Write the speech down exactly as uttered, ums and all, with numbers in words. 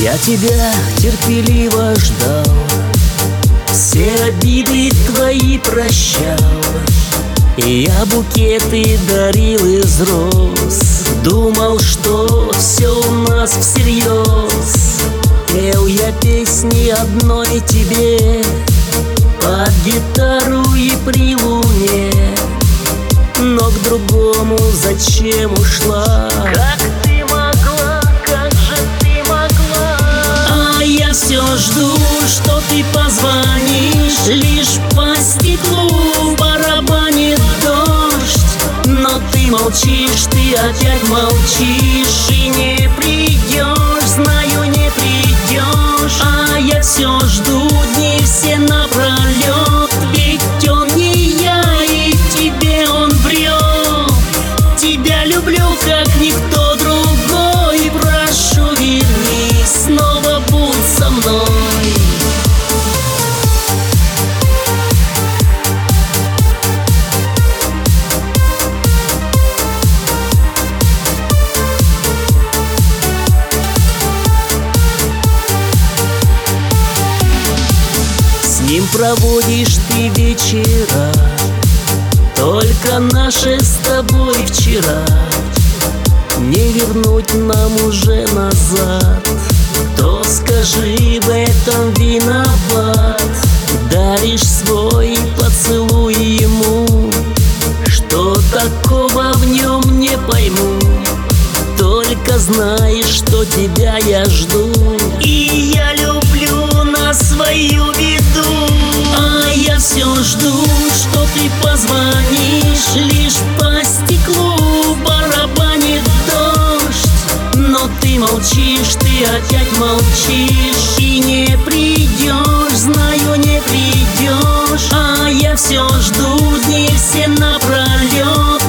Я тебя терпеливо ждал, все обиды твои прощал, и я букеты дарил из роз. Думал, что все у нас всерьез. Пел я песни одной тебе под гитару и при луне, но к другому зачем ушла? Как ты могла, как же ты могла? А я все жду, что ты позвонишь. Лишь по стеклу барабанит дождь, но ты молчишь, ты опять молчишь и не придешь, знаю, не придешь. А я все жду дни все напролет, ведь он не я, и тебе он врет. Тебя люблю, как никто другой, прошу, вернись, снова будь со мной. С ним проводишь ты вечера, только наши с тобой вчера не вернуть нам уже назад. Кто, скажи, в этом виноват? Даришь свой поцелуй ему, что такого в нем не пойму. Только знаешь, что тебя я жду, и я люблю на свою беду. А я все жду, что ты позвонишь. Лишь по стеклу барабанит дождь, но ты молчишь, ты опять молчишь и не придешь, знаю, не придешь. А я все жду дни все напролет,